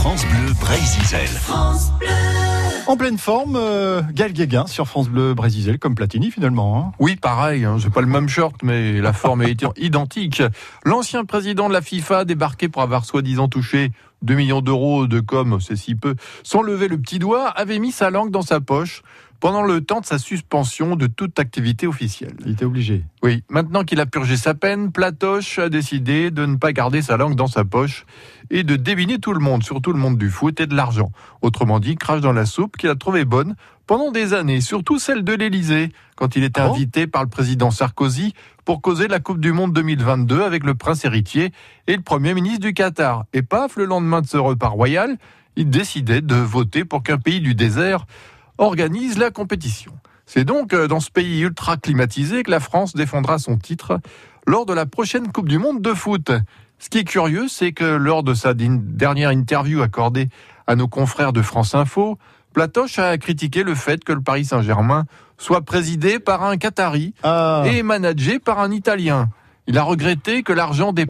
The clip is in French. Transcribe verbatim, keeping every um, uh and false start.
France Bleu Brésil. France Bleu. En pleine forme, euh, Gaël Guéguin sur France Bleu Brésil, comme Platini finalement. Hein. Oui, pareil, hein, j'ai pas le même shirt, mais la forme est identique. L'ancien président de la FIFA, débarqué pour avoir soi-disant touché deux millions d'euros de com, c'est si peu, sans lever le petit doigt, avait mis sa langue dans sa poche pendant le temps de sa suspension de toute activité officielle. Il était obligé. Oui, maintenant qu'il a purgé sa peine, Platoche a décidé de ne pas garder sa langue dans sa poche et de débiner tout le monde, surtout le monde du foot et de l'argent. Autrement dit, crache dans la soupe qu'il a trouvée bonne pendant des années, surtout celle de l'Élysée, quand il était Ah bon invité par le président Sarkozy pour causer de la Coupe du Monde deux mille vingt-deux avec le prince héritier et le Premier ministre du Qatar. Et paf, le lendemain de ce repas royal, il décidait de voter pour qu'un pays du désert organise la compétition. C'est donc dans ce pays ultra climatisé que la France défendra son titre lors de la prochaine Coupe du Monde de foot. Ce qui est curieux, c'est que lors de sa dernière interview accordée à nos confrères de France Info, Platoche a critiqué le fait que le Paris Saint-Germain soit présidé par un Qatari Ah. et managé par un Italien. Il a regretté que l'argent dépasse